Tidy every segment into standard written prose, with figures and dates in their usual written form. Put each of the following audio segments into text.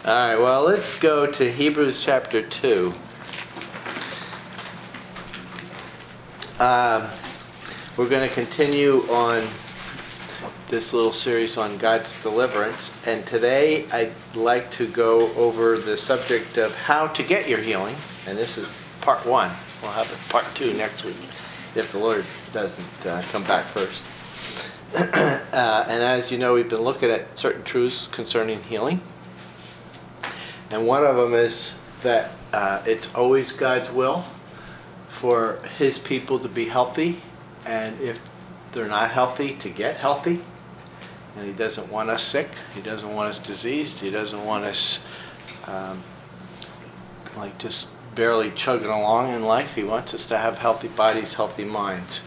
All right, well, let's go to Hebrews chapter 2. We're going to continue on this little series on God's deliverance. And today I'd like to go over the subject of how to get your healing. And this is part 1. We'll have a part 2 next week if the Lord doesn't come back first. And as you know, we've been looking at certain truths concerning healing. And one of them is that it's always God's will for His people to be healthy, and if they're not healthy, to get healthy. And He doesn't want us sick. He doesn't want us diseased. He doesn't want us just barely chugging along in life. He wants us to have healthy bodies, healthy minds,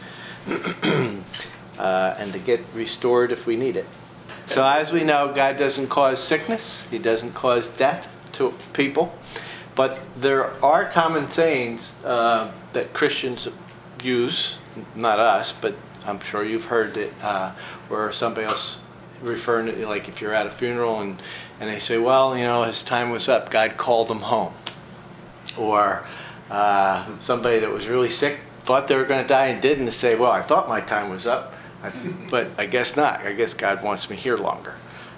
and to get restored if we need it. So as we know, God doesn't cause sickness. He doesn't cause death to people. But there are common sayings that Christians use, not us, but I'm sure you've heard it, where somebody else referring to, like if you're at a funeral and they say, well, you know, his time was up, God called him home. Or somebody that was really sick thought they were going to die and didn't, say, well, I thought my time was up, but I guess not. I guess God wants me here longer.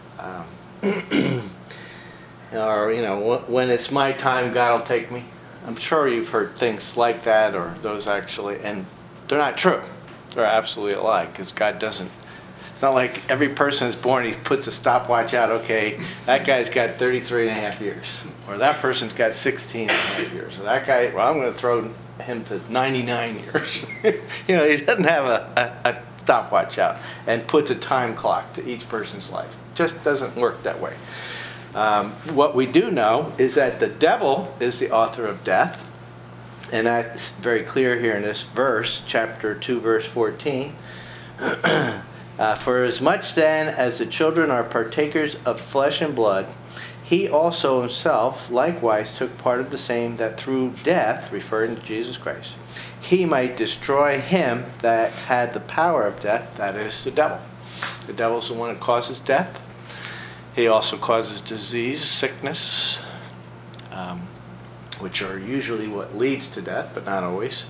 Or, you know, when it's my time, God will take me. I'm sure you've heard things like that, or those actually, and they're not true. They're absolutely a lie, because God doesn't. It's not like every person is born, He puts a stopwatch out, okay, that guy's got 33 and a half years, or that person's got 16 and a half years, or that guy, well, I'm going to throw him to 99 years. You know, He doesn't have a stopwatch out and puts a time clock to each person's life. It just doesn't work that way. What we do know is that the devil is the author of death, and that's very clear here in this verse, chapter 2, verse 14. For as much then as the children are partakers of flesh and blood, he also himself likewise took part of the same, that through death, referring to Jesus Christ, he might destroy him that had the power of death, that is, the devil. The devil's the one that causes death. He also causes disease, sickness, which are usually what leads to death, but not always.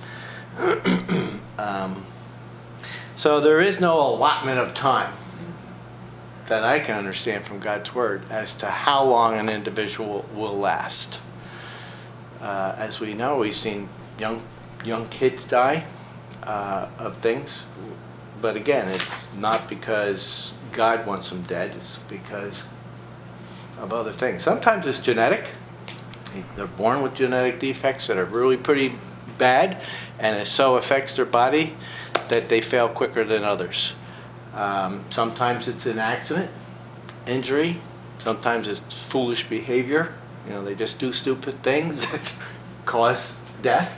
So there is no allotment of time that I can understand from God's Word as to how long an individual will last. As we know, we've seen young kids die of things, but again, it's not because God wants them dead, it's because of other things. Sometimes it's genetic. They're born with genetic defects that are really pretty bad, and it so affects their body that they fail quicker than others. Sometimes it's an accident, injury. Sometimes it's foolish behavior. You know, they just do stupid things that cause death.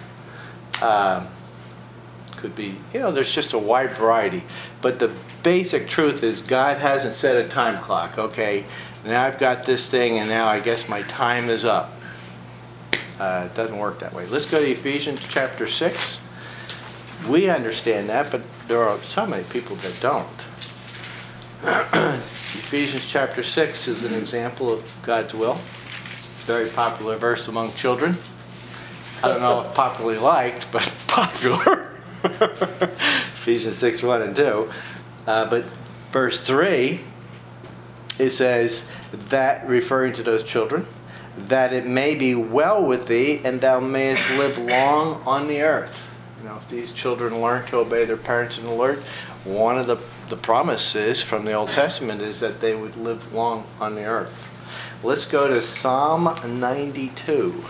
Could be, you know, there's just a wide variety. But the basic truth is God hasn't set a time clock. Okay, now I've got this thing, and now I guess my time is up. It doesn't work that way. Let's go to Ephesians chapter 6. We understand that, but there are so many people that don't. Ephesians chapter 6 is an example of God's will. Very popular verse among children. I don't know if popularly liked, but popular. Ephesians 6, 1 and 2. But verse 3, it says, that, referring to those children, that it may be well with thee, and thou mayest live long on the earth. You know, if these children learn to obey their parents in the Lord, one of the promises from the Old Testament is that they would live long on the earth. Let's go to Psalm 92.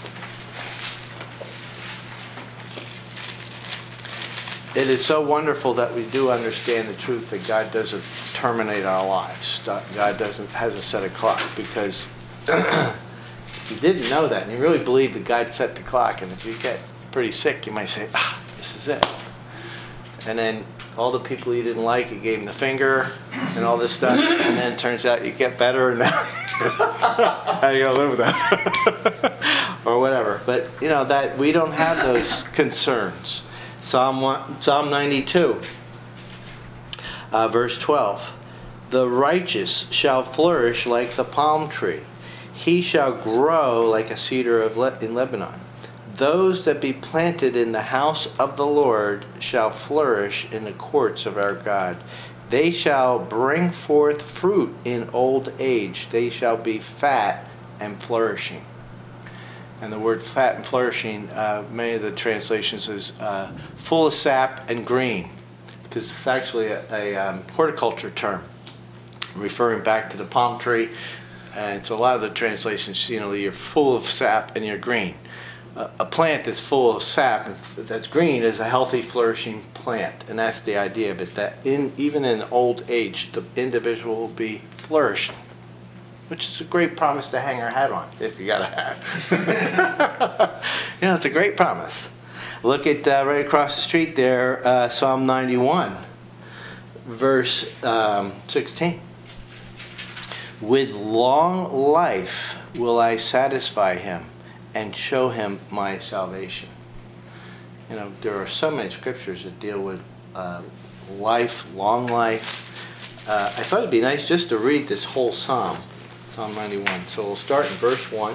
It is so wonderful that we do understand the truth that God doesn't terminate our lives. God hasn't set a clock, because if you didn't know that and you really believe that God set the clock, and if you get pretty sick, you might say, this is it. And then all the people you didn't like, you gave them the finger and all this stuff, and then it turns out you get better, and now how you gonna live with that? Or whatever. But you know that we don't have those concerns. Psalm 92, verse 12. The righteous shall flourish like the palm tree. he shall grow like a cedar in Lebanon. Those that be planted in the house of the Lord shall flourish in the courts of our God. They shall bring forth fruit in old age. They shall be fat and flourishing. And the word fat and flourishing, many of the translations is full of sap and green, because it's actually a horticulture term referring back to the palm tree. And so a lot of the translations, you're full of sap and you're green. A plant that's full of sap and that's green is a healthy, flourishing plant. And that's the idea of it, that even in old age, the individual will be flourishing, which is a great promise to hang our hat on, if you got a hat. It's a great promise. Look at right across the street there, Psalm 91, verse 16. With long life will I satisfy him and show him my salvation. There are so many scriptures that deal with life, long life. I thought it'd be nice just to read this whole psalm, Psalm 91. So we'll start in verse 1.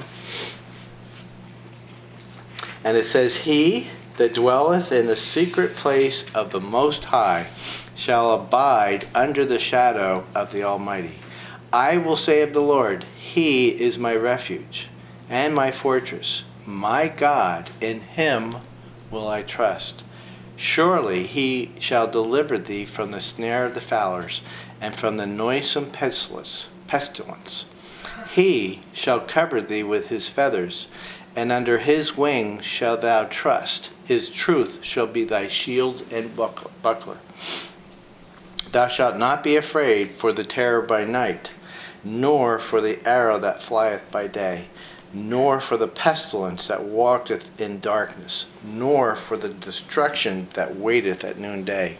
And it says, He that dwelleth in the secret place of the Most High shall abide under the shadow of the Almighty. I will say of the Lord, He is my refuge and my fortress, my God, in him will I trust. Surely he shall deliver thee from the snare of the fowlers, and from the noisome pestilence. He shall cover thee with his feathers, and under his wings shalt thou trust. His truth shall be thy shield and buckler. Thou shalt not be afraid for the terror by night, nor for the arrow that flieth by day, nor for the pestilence that walketh in darkness, nor for the destruction that waiteth at noonday.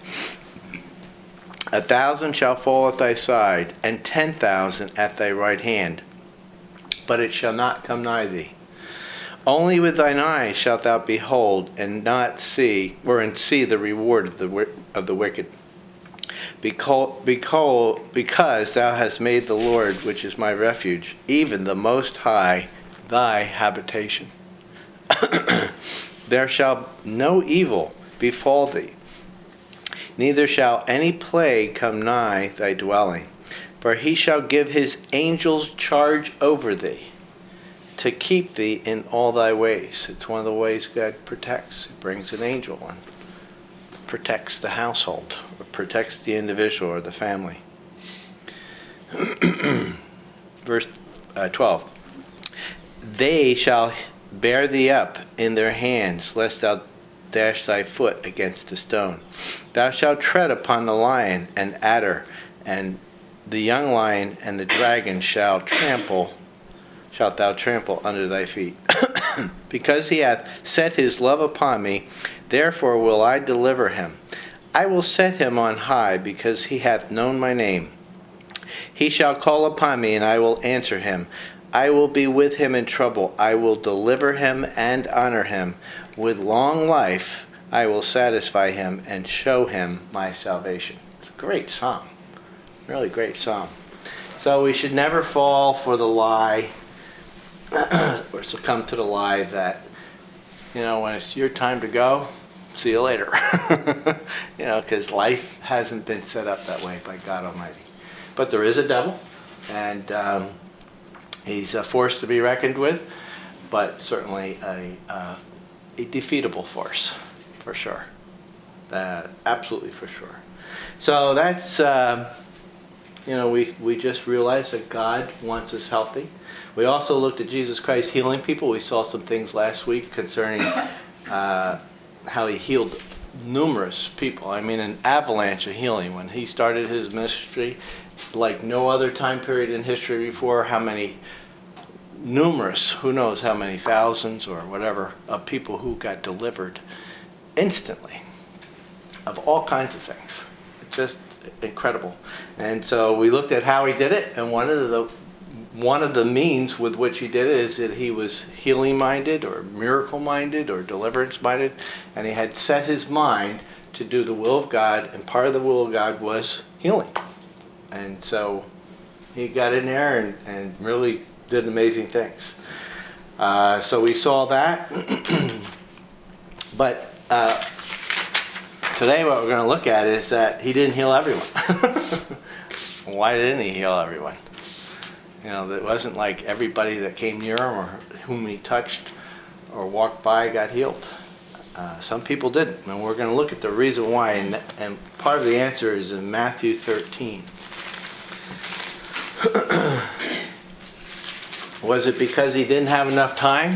1,000 shall fall at thy side, and 10,000 at thy right hand, but it shall not come nigh thee. Only with thine eyes shalt thou behold, and see the reward of the wicked. Because thou hast made the Lord, which is my refuge, even the Most High, thy habitation. There shall no evil befall thee, neither shall any plague come nigh thy dwelling. For he shall give his angels charge over thee, to keep thee in all thy ways. It's one of the ways God protects. He brings an angel and protects the household, or protects the individual or the family. Verse 12. They shall bear thee up in their hands, lest thou dash thy foot against a stone. Thou shalt tread upon the lion and adder, and the young lion and the dragon shalt thou trample under thy feet. Because he hath set his love upon me, therefore will I deliver him. I will set him on high, because he hath known my name. He shall call upon me, and I will answer him. I will be with him in trouble. I will deliver him and honor him. With long life I will satisfy him and show him my salvation. It's a great psalm. Really great psalm. So we should never fall for the lie, or succumb to the lie that, when it's your time to go, see you later. Because life hasn't been set up that way by God Almighty. But there is a devil, and he's a force to be reckoned with, but certainly a defeatable force, for sure. Absolutely for sure. So that's, we just realized that God wants us healthy. We also looked at Jesus Christ healing people. We saw some things last week concerning how he healed numerous people. An avalanche of healing. When he started his ministry, like no other time period in history before, numerous, who knows how many thousands or whatever, of people who got delivered instantly of all kinds of things. It's just incredible. And so we looked at how he did it, and one of the means with which he did it is that he was healing minded or miracle minded or deliverance minded, and he had set his mind to do the will of God, and part of the will of God was healing. And so he got in there and really did amazing things. So we saw that. But today what we're going to look at is that he didn't heal everyone. Why didn't he heal everyone? It wasn't like everybody that came near him or whom he touched or walked by got healed. Some people didn't. And we're going to look at the reason why. And part of the answer is in Matthew 13. Was it because he didn't have enough time?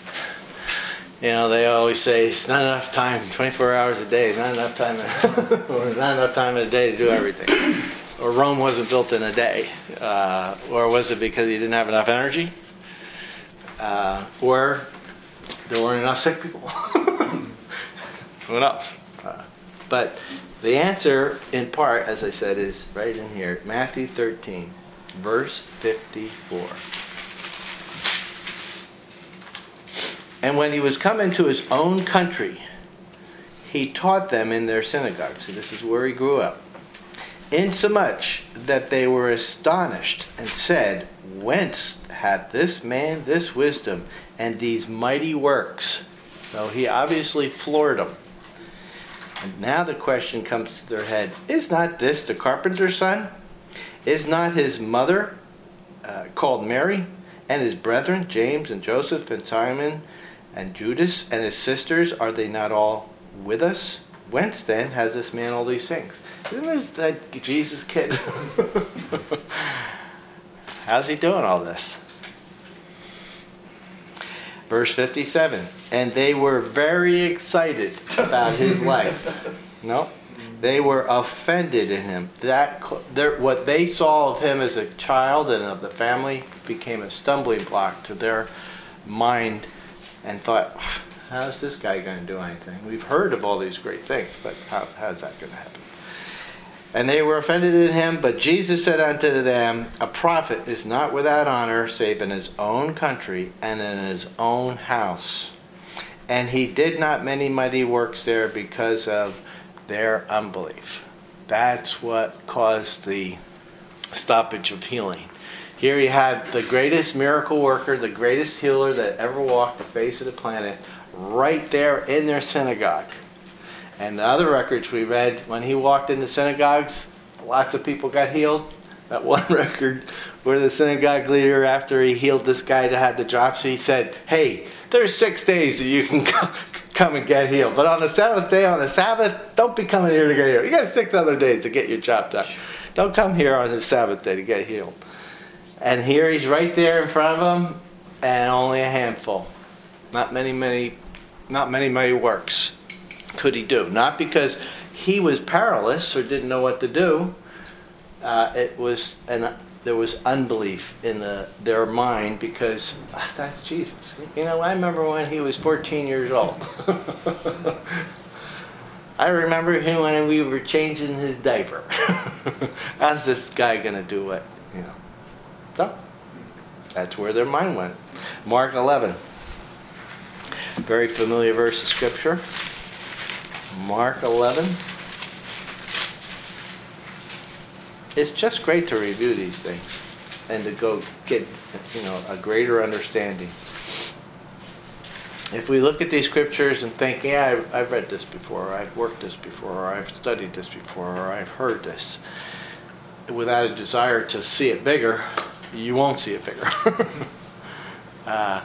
They always say it's not enough time, 24 hours a day, it's not enough time, or not enough time in a day to do everything. Or Rome wasn't built in a day. Or was it because he didn't have enough energy? Or there weren't enough sick people? Who knows? But the answer, in part, as I said, is right in here. Matthew 13, verse 54. And when he was come into his own country, he taught them in their synagogue. So this is where he grew up. Insomuch that they were astonished and said, Whence hath this man this wisdom and these mighty works? So he obviously floored them. And now the question comes to their head, Is not this the carpenter's son? Is not his mother called Mary? And his brethren, James and Joseph and Simon and Judas and his sisters, are they not all with us? Whence then has this man all these things? Isn't this that Jesus kid? How's he doing all this? Verse 57. And they were very excited about his life. No? They were offended in him. What they saw of him as a child and of the family became a stumbling block to their mind, and thought, how's this guy going to do anything? We've heard of all these great things, but how's that going to happen? And they were offended in him, but Jesus said unto them, A prophet is not without honor, save in his own country and in his own house. And he did not many mighty works there because of their unbelief. That's what caused the stoppage of healing. Here you had the greatest miracle worker, the greatest healer that ever walked the face of the planet, right there in their synagogue. And the other records we read, when he walked into synagogues, lots of people got healed. That one record where the synagogue leader, after he healed this guy that had the dropsy, said, Hey, there's 6 days that you can come and get healed. But on the seventh day, on the Sabbath, don't be coming here to get healed. You got 6 other days to get your job done. Don't come here on the Sabbath day to get healed. And here he's right there in front of them, and only a handful. Not many works could he do. Not because he was powerless or didn't know what to do. There was unbelief in their mind because that's Jesus. I remember when he was 14 years old. I remember him when we were changing his diaper. How's this guy going to do what? So, that's where their mind went. Mark 11. Very familiar verse of Scripture. Mark 11. It's just great to review these things and to go get, a greater understanding. If we look at these scriptures and think, yeah, I've read this before, or I've worked this before, or I've studied this before, or I've heard this, without a desire to see it bigger, you won't see it bigger. But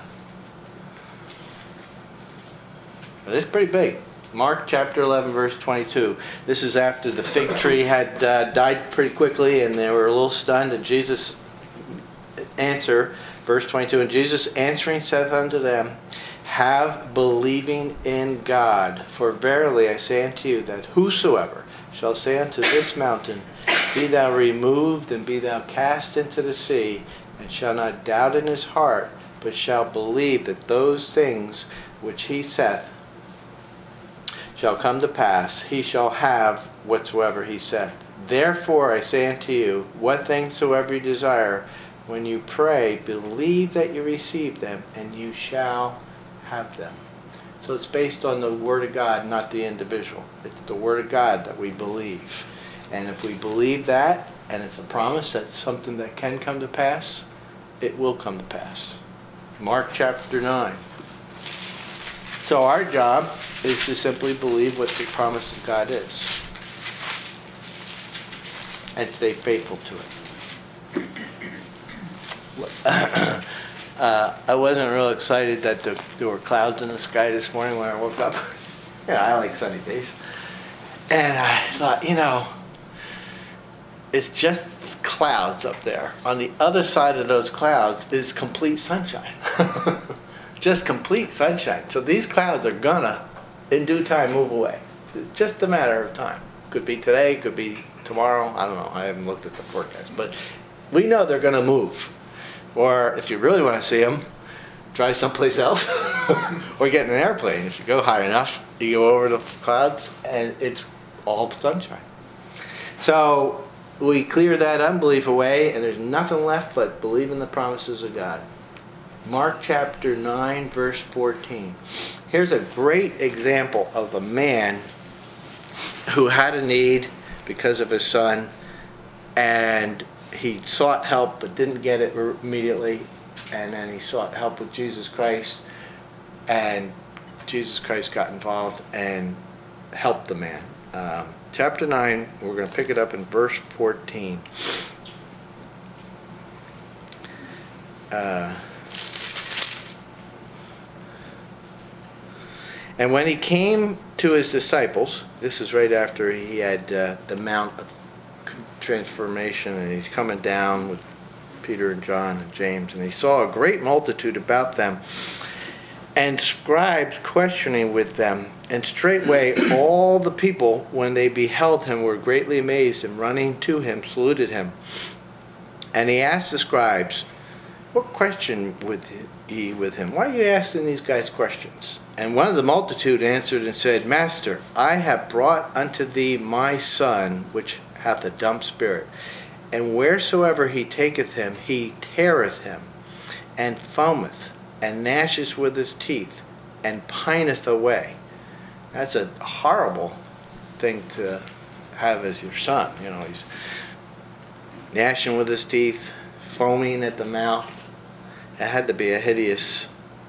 it's pretty big. Mark chapter 11, verse 22. This is after the fig tree had died pretty quickly, and they were a little stunned. And Jesus answer, verse 22, And Jesus answering saith unto them, Have believing in God. For verily I say unto you, that whosoever shall say unto this mountain, Be thou removed, and be thou cast into the sea, and shall not doubt in his heart, but shall believe that those things which he saith shall come to pass, he shall have whatsoever he saith. Therefore I say unto you, what things soever you desire, when you pray, believe that you receive them, and you shall have them. So it's based on the Word of God, not the individual. It's the Word of God that we believe. And if we believe that, and it's a promise, that's something that can come to pass, it will come to pass. Mark chapter 9. So our job is to simply believe what the promise of God is and stay faithful to it. I wasn't real excited that there were clouds in the sky this morning when I woke up. I like sunny days. And I thought, it's just clouds up there. On the other side of those clouds is complete sunshine. Just complete sunshine. So these clouds are gonna, in due time, move away. It's just a matter of time. Could be today, could be tomorrow. I don't know. I haven't looked at the forecast. But we know they're gonna move. Or if you really want to see them, try someplace else. Or get in an airplane. If you go high enough, you go over the clouds and it's all sunshine. So we clear that unbelief away and there's nothing left but believe in the promises of God. Mark chapter 9, verse 14. Here's a great example of a man who had a need because of his son, and he sought help but didn't get it immediately, and then he sought help with Jesus Christ, and Jesus Christ got involved and helped the man. Chapter 9, we're going to pick it up in verse 14. And when he came to his disciples, this is right after he had the Mount of Transformation, and he's coming down with Peter and John and James, and he saw a great multitude about them, and scribes questioning with them. And straightway all the people, when they beheld him, were greatly amazed, and running to him, saluted him. And he asked the scribes, what question would ye with him? Why are you asking these guys questions? And one of the multitude answered and said, Master, I have brought unto thee my son, which hath a dumb spirit. And wheresoever he taketh him, he teareth him, and foameth, and gnasheth with his teeth, and pineth away. That's a horrible thing to have as your son. He's gnashing with his teeth, foaming at the mouth. It had to be a hideous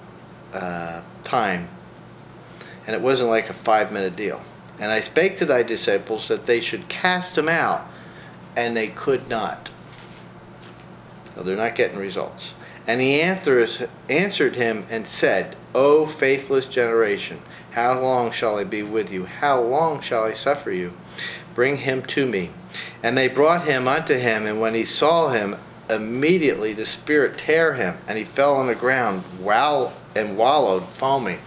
time. And it wasn't like a 5-minute deal. And I spake to thy disciples that they should cast him out, and they could not. So they're not getting results. And he answered him and said, O faithless generation, how long shall I be with you? How long shall I suffer you? Bring him to me. And they brought him unto him, and when he saw him, immediately the spirit tear him, and he fell on the ground, and wallowed, foaming.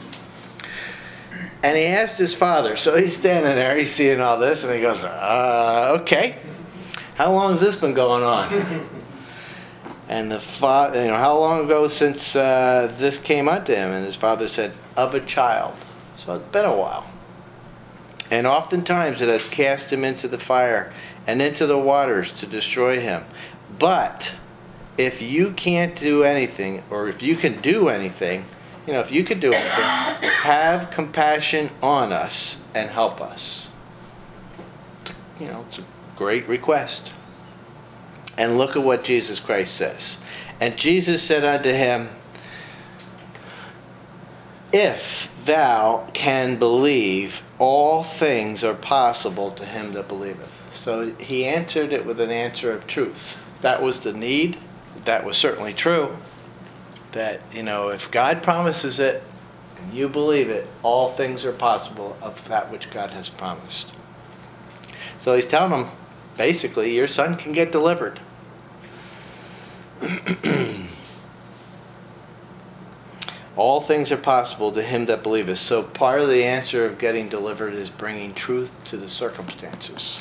And he asked his father, so he's standing there, he's seeing all this, and he goes, okay, how long has this been going on? And the father, how long ago since this came unto him? And his father said, of a child. So it's been a while. And oftentimes it hath cast him into the fire and into the waters to destroy him. But if you can't do anything, or if you can do anything, if you could do anything, have compassion on us and help us. It's a great request. And look at what Jesus Christ says. And Jesus said unto him, if thou can believe, all things are possible to him that believeth. So he answered it with an answer of truth. That was the need. That was certainly true. That, if God promises it and you believe it, all things are possible of that which God has promised. So he's telling them, basically, your son can get delivered. All things are possible to him that believeth. So part of the answer of getting delivered is bringing truth to the circumstances.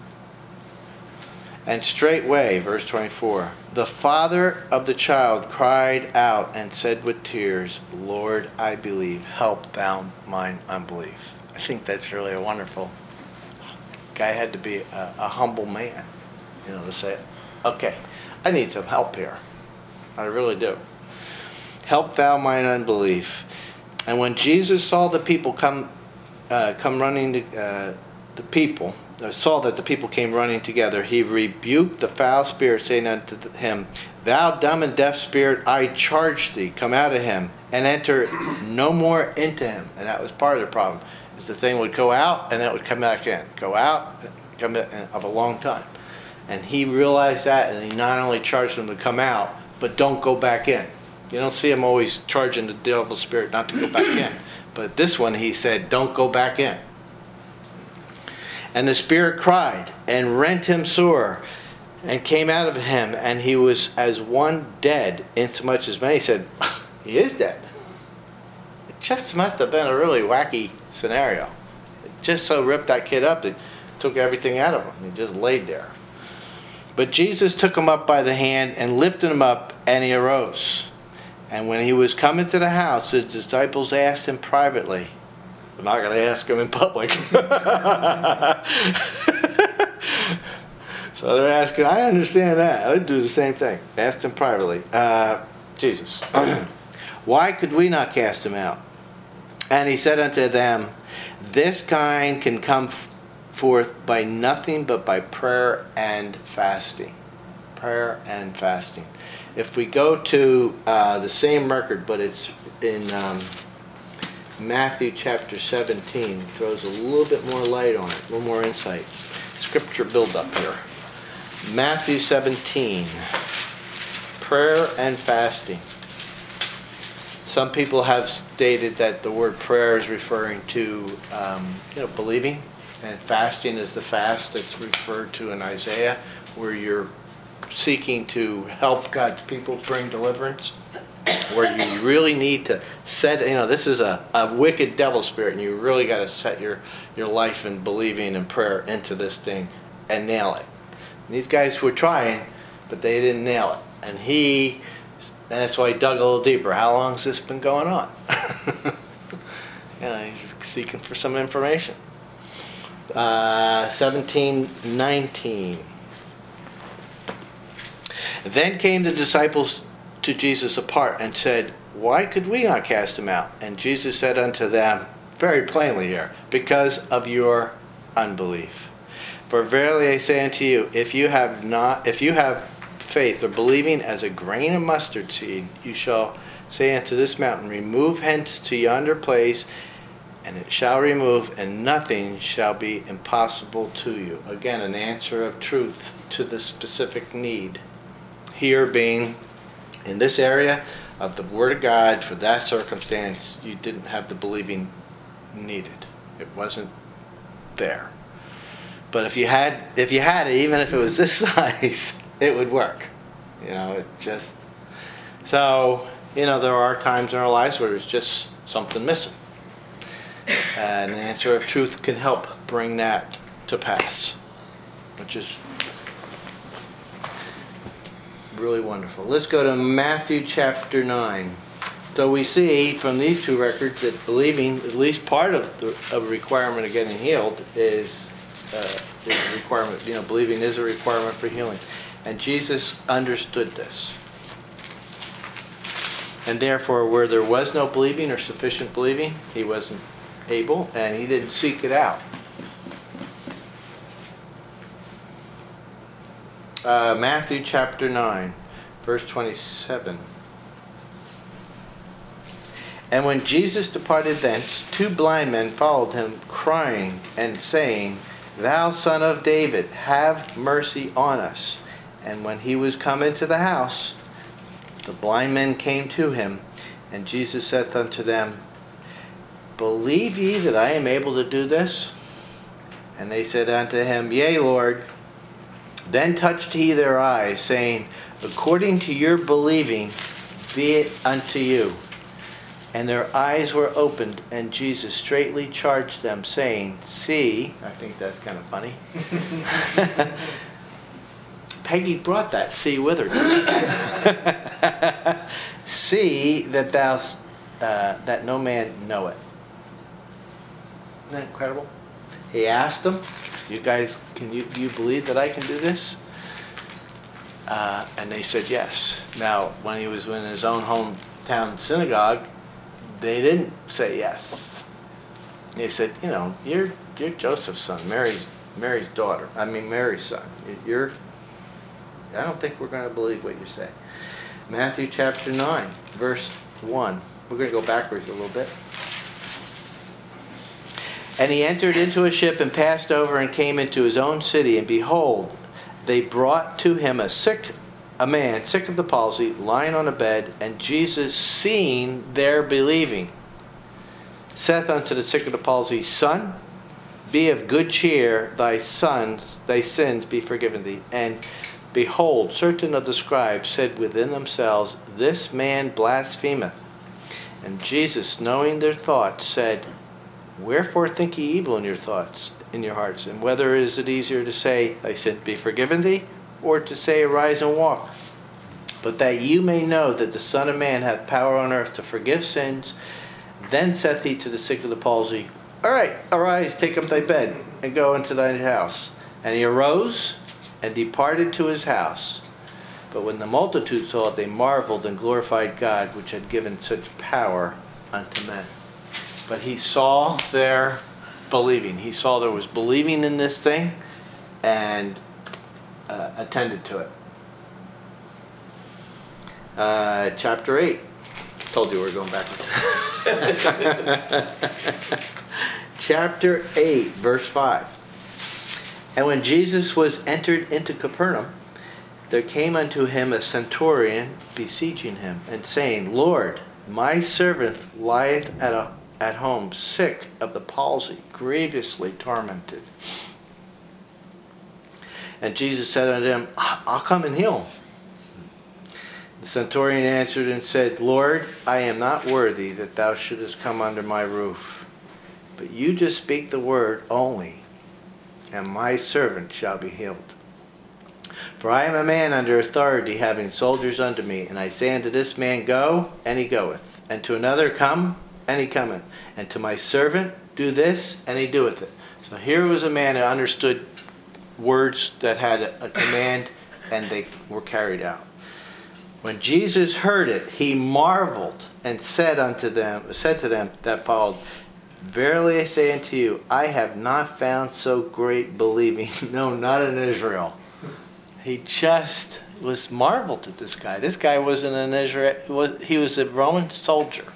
And straightway, verse 24, the father of the child cried out and said with tears, Lord, I believe, help thou mine unbelief. I think that's really a wonderful. Guy had to be a humble man, to say, okay, I need some help here. I really do. Help thou mine unbelief. And when Jesus saw the people come running, the people, saw that the people came running together, he rebuked the foul spirit, saying unto him, Thou dumb and deaf spirit, I charge thee, come out of him, and enter no more into him. And that was part of the problem, is the thing would go out, and then it would come back in. Go out, come in of a long time. And he realized that, and he not only charged them to come out, but don't go back in. You don't see him always charging the devil spirit not to go back in. But this one, he said, don't go back in. And the spirit cried and rent him sore and came out of him, and he was as one dead, insomuch as many said, he is dead. It just must have been a really wacky scenario. It just so ripped that kid up, it took everything out of him. He just laid there. But Jesus took him up by the hand and lifted him up, and he arose. And when he was come into the house, the disciples asked him privately. We're not going to ask him in public. So they're asking, I understand that. I'd do the same thing. Asked him privately. Jesus, why could we not cast him out? And he said unto them, This kind can come forth by nothing but by prayer and fasting. Prayer and fasting. If we go to the same record, but it's in Matthew chapter 17, it throws a little bit more light on it, a little more insight. Scripture build up here. Matthew 17, prayer and fasting. Some people have stated that the word prayer is referring to believing, and fasting is the fast that's referred to in Isaiah, where you're seeking to help God's people bring deliverance, where you really need to set, this is a wicked devil spirit, and you really got to set your life in believing and prayer into this thing and nail it. And these guys were trying, but they didn't nail it. And that's why he dug a little deeper. How long has this been going on? He's seeking for some information. 17:19. Then came the disciples to Jesus apart and said, Why could we not cast him out? And Jesus said unto them, very plainly here, because of your unbelief. For verily I say unto you, if you have faith or believing as a grain of mustard seed, you shall say unto this mountain, Remove hence to yonder place, and it shall remove, and nothing shall be impossible to you. Again, an answer of truth to the specific need. Here being in this area of the Word of God, for that circumstance, you didn't have the believing needed. It wasn't there. But if you had it, even if it was this size, it would work. So there are times in our lives where there's just something missing. And the answer of truth can help bring that to pass, which is really wonderful. Let's go to Matthew chapter 9. So we see from these two records that believing, at least part of a requirement of getting healed, is a requirement. Believing is a requirement for healing. And Jesus understood this. And therefore, where there was no believing or sufficient believing, he wasn't able, and he didn't seek it out. Matthew chapter 9, verse 27. And when Jesus departed thence, two blind men followed him, crying and saying, Thou Son of David, have mercy on us. And when he was come into the house, the blind men came to him, and Jesus saith unto them, Believe ye that I am able to do this? And they said unto him, Yea, Lord. Then touched he their eyes, saying, According to your believing, be it unto you. And their eyes were opened, and Jesus straightly charged them, saying, See, I think that's kind of funny. Peggy brought that see with her today. See that that no man know it. Isn't that incredible? He asked them, You guys, do you believe that I can do this? And they said yes. Now, when he was in his own hometown synagogue, they didn't say yes. They said, you're Joseph's son. Mary's Mary's son. I don't think we're going to believe what you say. Matthew chapter 9, verse 1. We're going to go backwards a little bit. And he entered into a ship and passed over and came into his own city. And behold, they brought to him a man sick of the palsy, lying on a bed. And Jesus, seeing their believing, saith unto the sick of the palsy, Son, be of good cheer, thy sins be forgiven thee. And behold, certain of the scribes said within themselves, This man blasphemeth. And Jesus, knowing their thoughts, said, Wherefore think ye evil in your thoughts, in your hearts? And whether is it easier to say, Thy sin be forgiven thee, or to say, Arise and walk? But that you may know that the Son of Man hath power on earth to forgive sins, then saith he to the sick of the palsy, All right, arise, take up thy bed, and go into thine house. And he arose and departed to his house. But when the multitude saw it, they marveled and glorified God, which had given such power unto men. But he saw their believing. He saw there was believing in this thing and attended to it. Chapter 8. Told you we were going backwards. Chapter 8, verse 5. And when Jesus was entered into Capernaum, there came unto him a centurion beseeching him, and saying, Lord, my servant lieth at home, sick of the palsy, grievously tormented. And Jesus said unto him, I'll come and heal him. The centurion answered and said, Lord, I am not worthy that thou shouldest come under my roof, but you just speak the word only, and my servant shall be healed. For I am a man under authority, having soldiers under me, and I say unto this man, Go, and he goeth, and to another, Come, and he cometh, and to my servant, Do this, and he doeth it. So here was a man who understood words that had a command, and they were carried out. When Jesus heard it, he marveled, and said to them that followed, Verily I say unto you, I have not found so great believing, no, not in Israel. He just was marveled at this guy. This guy wasn't an Israel. He was a Roman soldier.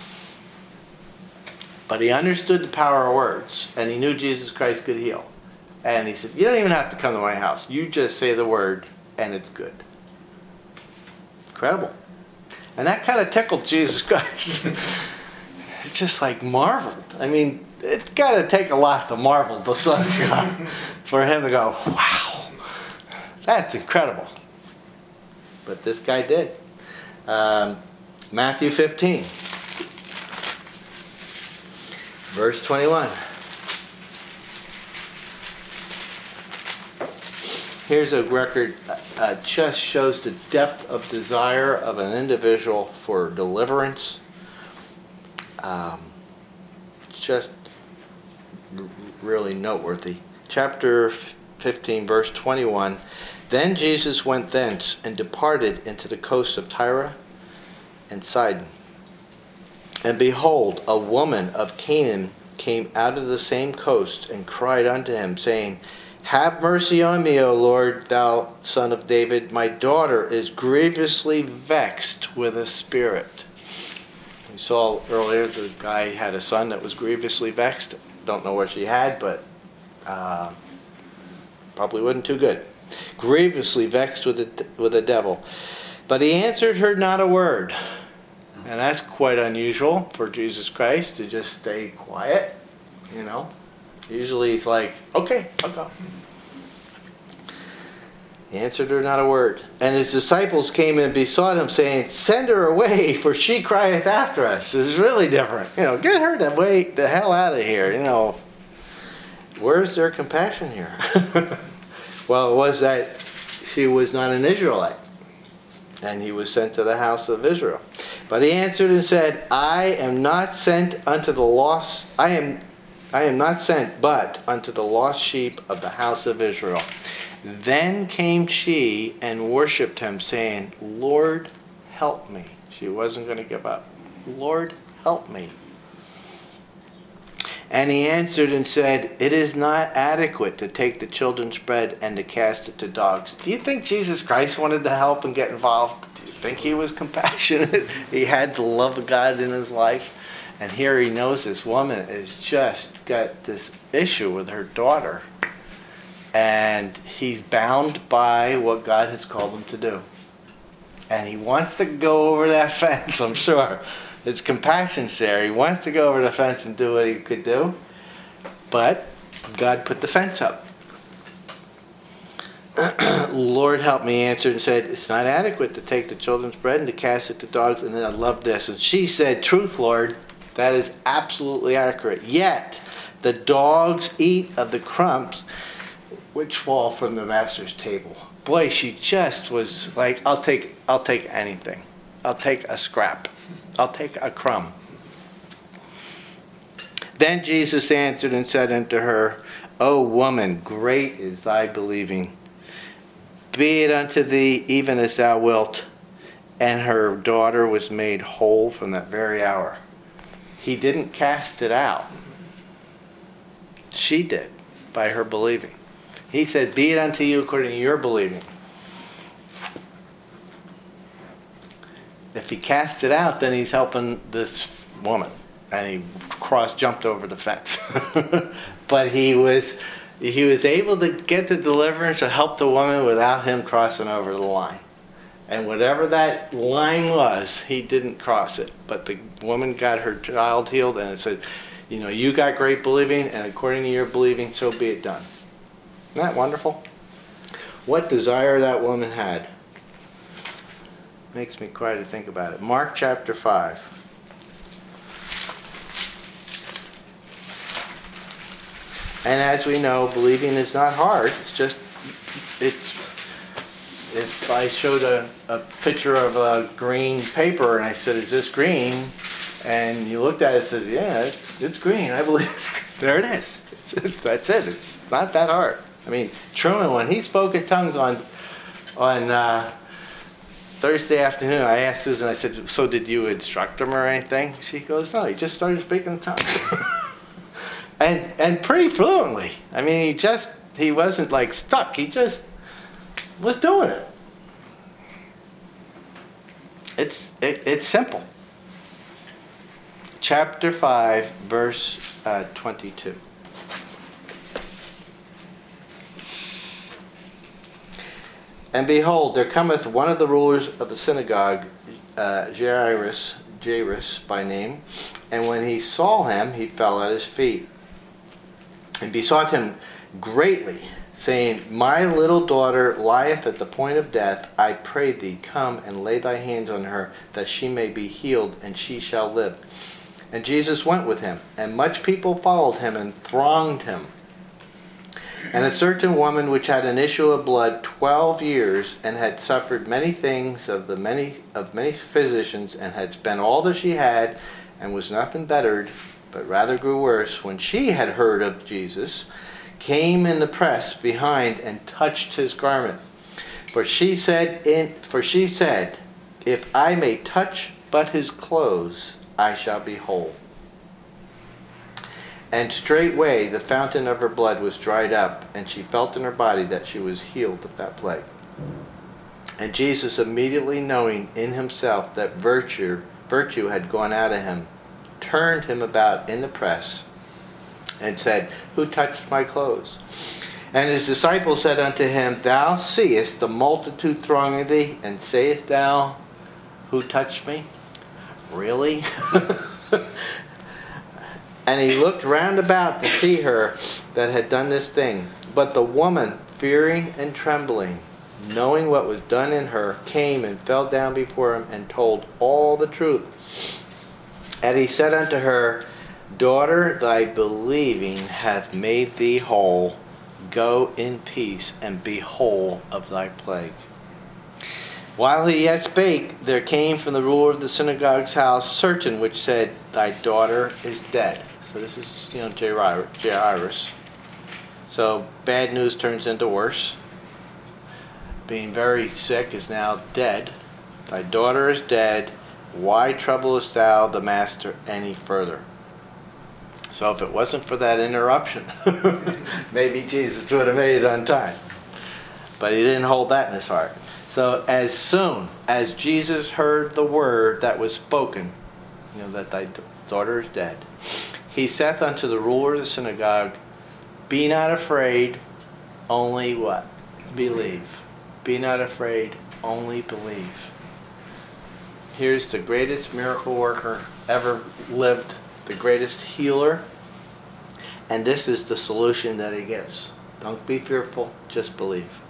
But he understood the power of words, and he knew Jesus Christ could heal. And he said, you don't even have to come to my house. You just say the word, and it's good. Incredible. And that kind of tickled Jesus Christ. It's just like marveled. I mean, it's got to take a lot to marvel the Son of God for him to go, wow, that's incredible. But this guy did. Matthew 15, verse 21. Here's a record just shows the depth of desire of an individual for deliverance. Just really noteworthy. Chapter 15, verse 21. Then Jesus went thence and departed into the coast of Tyre and Sidon. And behold, a woman of Canaan came out of the same coast and cried unto him, saying, Have mercy on me, O Lord, thou son of David. My daughter is grievously vexed with a spirit. We saw earlier the guy had a son that was grievously vexed. Don't know what she had, but probably wasn't too good. Grievously vexed with a devil. But he answered her not a word. And that's quite unusual for Jesus Christ to just stay quiet, you know. Usually he's like, okay, I'll go. He answered her not a word. And his disciples came and besought him, saying, Send her away, for she crieth after us. This is really different. You know, get her the hell out of here. You know, where's their compassion here? Well, it was that she was not an Israelite, and he was sent to the house of Israel. But he answered and said, I am not sent unto the lost. I am not sent but unto the lost sheep of the house of Israel. Then came she and worshipped him, saying, Lord, help me. She wasn't going to give up. Lord, help me. And he answered and said, "It is not adequate to take the children's bread and to cast it to dogs." Do you think Jesus Christ wanted to help and get involved? Do you think he was compassionate? He had the love of God in his life. And here he knows this woman has just got this issue with her daughter. And he's bound by what God has called him to do. And he wants to go over that fence, I'm sure. It's compassion there. He wants to go over the fence and do what he could do. But God put the fence up. Lord help me, answered and said, "It's not adequate to take the children's bread and to cast it to dogs." And then I love this. And she said, "Truth, Lord, that is absolutely accurate. Yet the dogs eat of the crumbs which fall from the master's table." Boy, she just was like, I'll take anything. I'll take a scrap. I'll take a crumb. Then Jesus answered and said unto her, "O woman, great is thy believing. Be it unto thee even as thou wilt." And her daughter was made whole from that very hour. He didn't cast it out. She did, by her believing. He said, "Be it unto you according to your believing." If he cast it out, then he's helping this woman. And he jumped over the fence. But he was able to get the deliverance or help the woman without him crossing over the line. And whatever that line was, he didn't cross it. But the woman got her child healed, and it said, you got great believing, and according to your believing, so be it done. Isn't that wonderful? What desire that woman had. Makes me cry to think about it. Mark chapter 5. And as we know, believing is not hard. If I showed a picture of a green paper and I said, "Is this green?" And you looked at it and says, "Yeah, it's green. I believe." There it is. That's it. It's not that hard. I mean, Truman, when he spoke in tongues on Thursday afternoon, I asked Susan, I said, "So did you instruct him or anything?" She goes, "No, he just started speaking in tongues." and pretty fluently. I mean, he wasn't like stuck. He just was doing it. It's simple. Chapter 5, verse 22. "And behold, there cometh one of the rulers of the synagogue, Jairus by name, and when he saw him, he fell at his feet, and besought him greatly, saying, My little daughter lieth at the point of death. I pray thee, come and lay thy hands on her, that she may be healed, and she shall live. And Jesus went with him, and much people followed him and thronged him. And a certain woman which had an issue of blood 12 years, and had suffered many things of many physicians, and had spent all that she had, and was nothing bettered, but rather grew worse, when she had heard of Jesus, came in the press behind and touched his garment. For she said, If I may touch but his clothes, I shall be whole. And straightway the fountain of her blood was dried up, and she felt in her body that she was healed of that plague. And Jesus, immediately knowing in himself that virtue had gone out of him, turned him about in the press, and said, Who touched my clothes? And his disciples said unto him, Thou seest the multitude thronging thee, and sayest thou, Who touched me? Really? And he looked round about to see her that had done this thing. But the woman, fearing and trembling, knowing what was done in her, came and fell down before him, and told all the truth. And he said unto her, Daughter, thy believing hath made thee whole. Go in peace, and be whole of thy plague. While he yet spake, there came from the ruler of the synagogue's house certain which said, Thy daughter is dead. So this is, Jairus. So bad news turns into worse. Being very sick is now dead. Thy daughter is dead. Why troublest thou the master any further? So if it wasn't for that interruption, maybe Jesus would have made it on time. But he didn't hold that in his heart. So as soon as Jesus heard the word that was spoken, that thy daughter is dead, he saith unto the ruler of the synagogue, be not afraid, only what? Believe. Be not afraid, only believe. Here's the greatest miracle worker ever lived, the greatest healer. And this is the solution that he gives. Don't be fearful, just believe.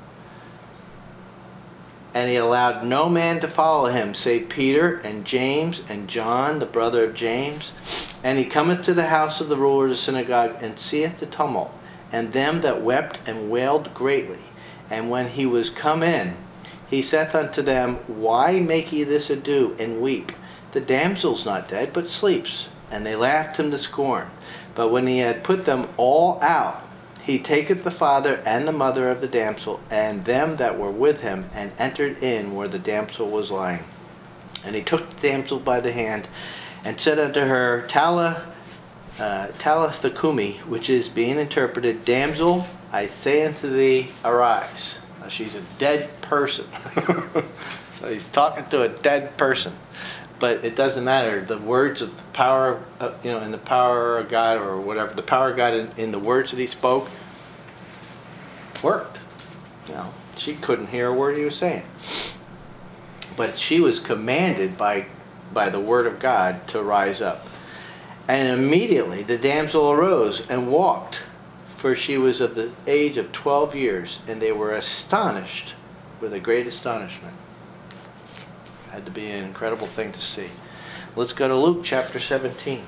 And he allowed no man to follow him, save Peter and James and John, the brother of James. And he cometh to the house of the ruler of the synagogue, and seeth the tumult, and them that wept and wailed greatly. And when he was come in, he saith unto them, why make ye this ado, and weep? The damsel's not dead, but sleeps. And they laughed him to scorn. But when he had put them all out, he taketh the father and the mother of the damsel, and them that were with him, and entered in where the damsel was lying. And he took the damsel by the hand, and said unto her, Talitha cumi, which is, being interpreted, damsel, I say unto thee, arise. Now she's a dead person. So he's talking to a dead person. But it doesn't matter. The words of the power, in the power of God, or whatever, the power of God in the words that he spoke, worked. She couldn't hear a word he was saying. But she was commanded by the word of God to rise up. And immediately the damsel arose and walked, for she was of the age of 12 years, and they were astonished with a great astonishment. Had to be an incredible thing to see. Let's go to Luke chapter 17.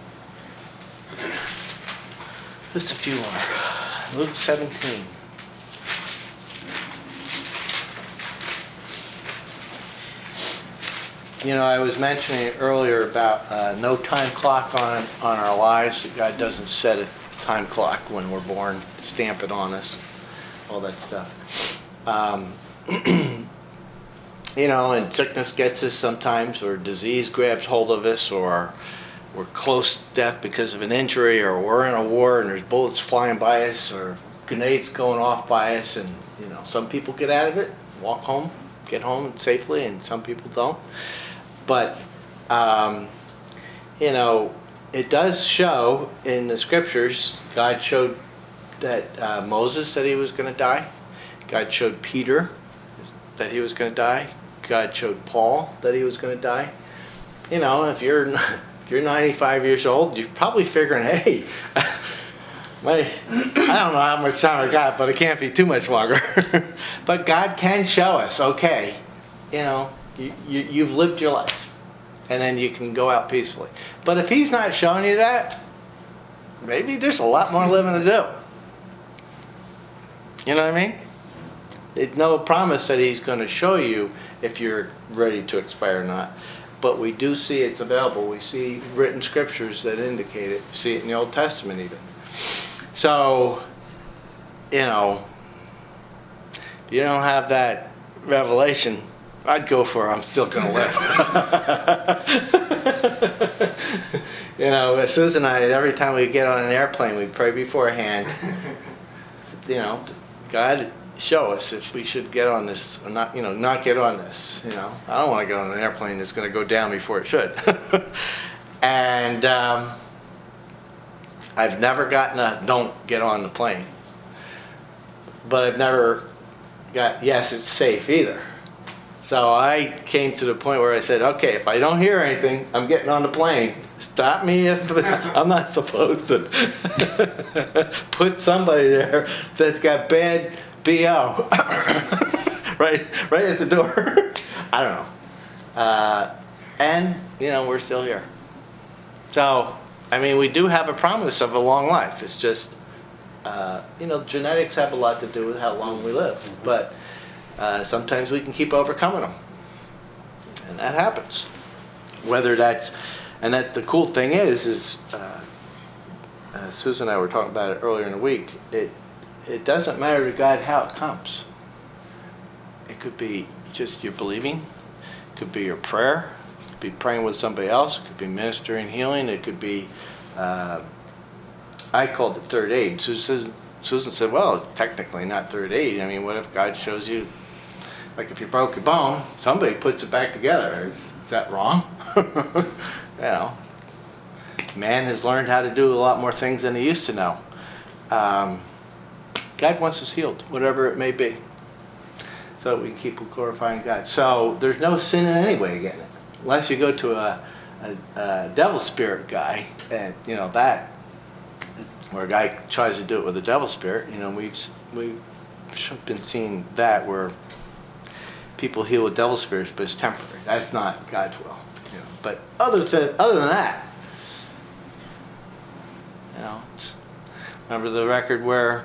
Just a few more. Luke 17. I was mentioning earlier about no time clock on our lives. God doesn't set a time clock when we're born, stamp it on us, all that stuff. And sickness gets us sometimes, or disease grabs hold of us, or we're close to death because of an injury, or we're in a war and there's bullets flying by us, or grenades going off by us, and some people get out of it, walk home, get home safely, and some people don't. But it does show in the scriptures, God showed that Moses said he was going to die. God showed Peter that he was going to die. God showed Paul that he was going to die. If you're 95 years old, you're probably figuring, hey, I don't know how much time I got, but it can't be too much longer. But God can show us, okay, you've lived your life, and then you can go out peacefully. But if he's not showing you that, maybe there's a lot more living to do. You know what I mean? It's no promise that he's going to show you if you're ready to expire or not. But we do see it's available. We see written scriptures that indicate it. We see it in the Old Testament even. So, if you don't have that revelation, I'd go for it. I'm still going to live. Susan and I, every time we get on an airplane, we pray beforehand. God, show us if we should get on this or not. Not get on this. I don't want to get on an airplane that's going to go down before it should. And I've never gotten a don't get on the plane. But I've never got yes, it's safe either. So I came to the point where I said, okay, if I don't hear anything, I'm getting on the plane. Stop me if I'm not supposed to. Put somebody there that's got bad BO right at the door. I don't know. And, we're still here. So, we do have a promise of a long life. It's just, genetics have a lot to do with how long we live. But sometimes we can keep overcoming them. And that happens. Whether that's, and that the cool thing is Susan and I were talking about it earlier in the week, it doesn't matter to God how it comes. It could be just your believing. It could be your prayer. It could be praying with somebody else. It could be ministering healing. It could be I called it third aid. And Susan said, well, technically not third aid. I mean, what if God shows you, like if you broke your bone, somebody puts it back together. Is that wrong? You know, man has learned how to do a lot more things than he used to know. God wants us healed, whatever it may be, so that we can keep glorifying God. So there's no sin in any way getting it, unless you go to a devil spirit guy, and you know that, where a guy tries to do it with a devil spirit. You know, we've been seeing that where people heal with devil spirits, but it's temporary. That's not God's will. You know, but other than that, you know, remember the record where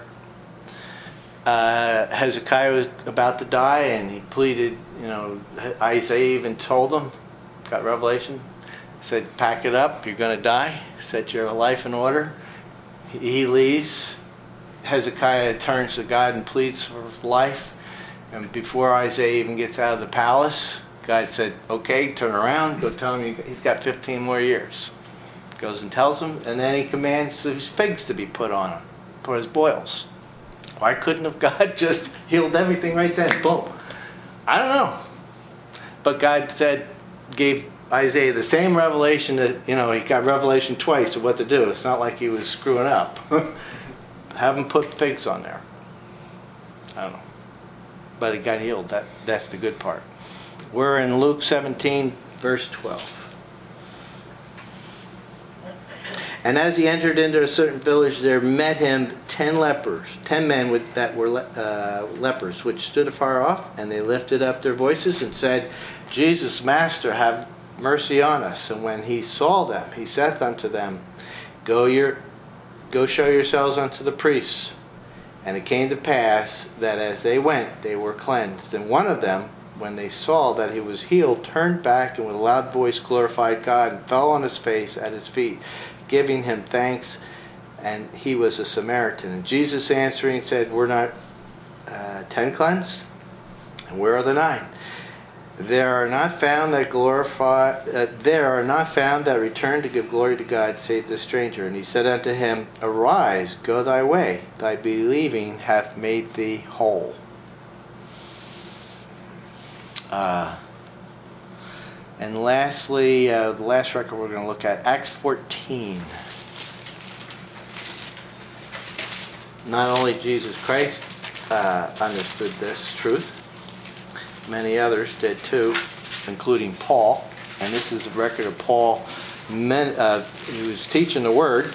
Hezekiah was about to die, and he pleaded. You know, Isaiah even told him, got revelation, said, "Pack it up. You're going to die. Set your life in order." He leaves. Hezekiah turns to God and pleads for life. And before Isaiah even gets out of the palace, God said, okay, turn around, go tell him he's got 15 more years. Goes and tells him, and then he commands his figs to be put on him for his boils. Why couldn't have God just healed everything right then? Boom. I don't know. But God gave Isaiah the same revelation that, you know, he got revelation twice of what to do. It's not like he was screwing up. Have him put figs on there. I don't know. But he got healed. That's the good part. We're in Luke 17, verse 12. And as he entered into a certain village, there met him 10 men that were lepers, which stood afar off, and they lifted up their voices and said, Jesus, Master, have mercy on us. And when he saw them, he saith unto them, Go show yourselves unto the priests. And it came to pass that as they went, they were cleansed. And one of them, when they saw that he was healed, turned back and with a loud voice glorified God and fell on his face at his feet, giving him thanks. And he was a Samaritan. And Jesus answering said, Were not 10 cleansed? And where are the 9? There are not found that return to give glory to God, save the stranger. And he said unto him, Arise, go thy way, thy believing hath made thee whole. And lastly, the last record we're going to look at, Acts 14. Not only Jesus Christ understood this truth, many others did too, including Paul. And this is a record of Paul. He was teaching the word.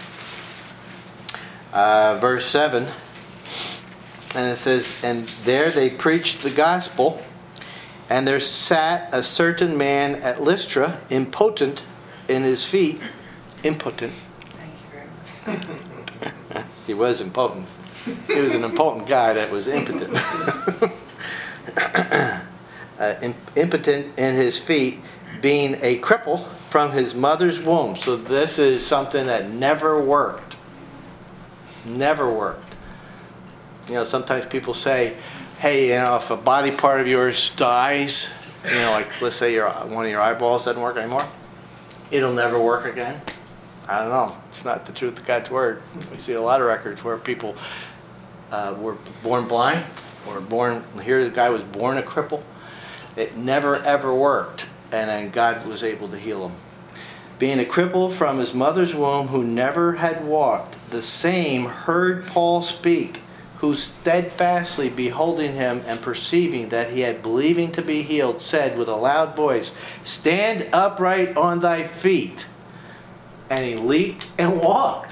Verse 7. And it says, And there they preached the gospel. And there sat a certain man at Lystra, impotent in his feet. Impotent. Thank you very much. He was impotent. He was an impotent guy that was impotent. Impotent in his feet, being a cripple from his mother's womb. So this is something that never worked. Never worked. You know, sometimes people say, hey, you know, if a body part of yours dies, you know, like let's say one of your eyeballs doesn't work anymore, it'll never work again. I don't know. It's not the truth of God's word. We see a lot of records where people were born blind, or here the guy was born a cripple. It never ever worked, and then God was able to heal him. Being a cripple from his mother's womb, who never had walked, the same heard Paul speak, who steadfastly beholding him and perceiving that he had believing to be healed, said with a loud voice, Stand upright on thy feet. And he leaped and walked.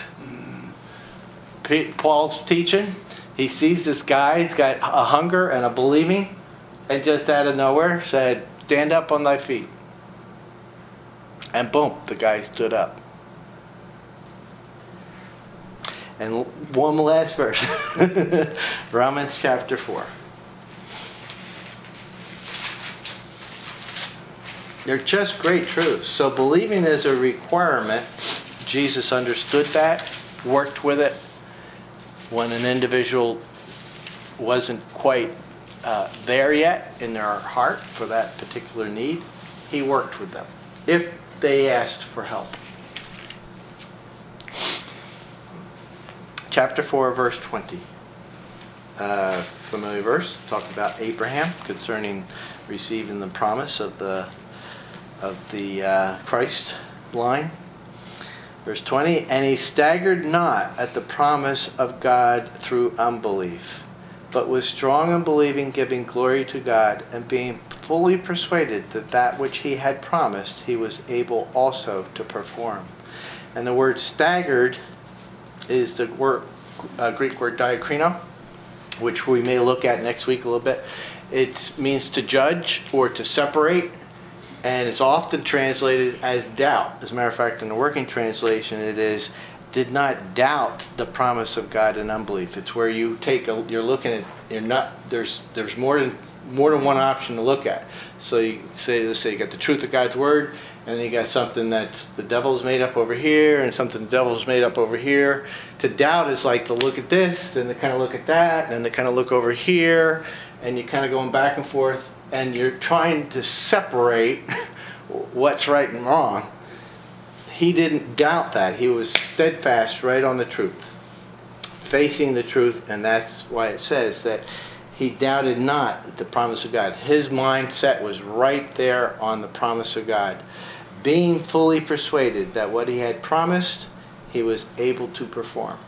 Paul's teaching. He sees this guy, he's got a hunger and a believing, and just out of nowhere said, Stand up on thy feet. And boom, the guy stood up. And one last verse. Romans chapter 4. They're just great truths. So believing is a requirement. Jesus understood that, worked with it. When an individual wasn't quite there yet in their heart for that particular need, he worked with them if they asked for help. chapter 4, verse 20. Familiar verse, talking about Abraham concerning receiving the promise of the Christ line. Verse 20, and he staggered not at the promise of God through unbelief, but was strong in believing, giving glory to God, and being fully persuaded that that which he had promised he was able also to perform. And the word staggered is the Greek word diakrino, which we may look at next week a little bit. It means to judge or to separate, and it's often translated as doubt. As a matter of fact, in the working translation, it is did not doubt the promise of God in unbelief. It's where you you're looking at, there's more than one option to look at. So you say, let's say you got the truth of God's word, and then you got something that's the devil's made up over here, and something the devil's made up over here. To doubt is like to look at this, then to kind of look at that, and then to kind of look over here, and you're kind of going back and forth, and you're trying to separate what's right and wrong. He didn't doubt that. He was steadfast right on the truth, facing the truth, and that's why it says that he doubted not the promise of God. His mindset was right there on the promise of God, being fully persuaded that what he had promised, he was able to perform.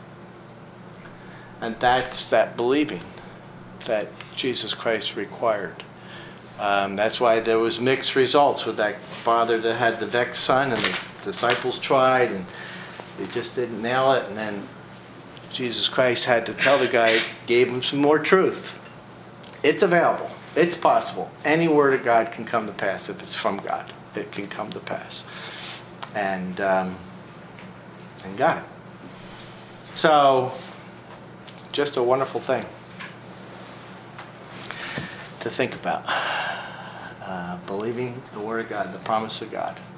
And that's that believing that Jesus Christ required. That's why there was mixed results with that father that had the vexed son, and the disciples tried, and they just didn't nail it. And then Jesus Christ had to tell the guy, gave him some more truth. It's available. It's possible. Any word of God can come to pass if it's from God. It can come to pass. And got it. So, just a wonderful thing to think about. Believing the word of God, the promise of God.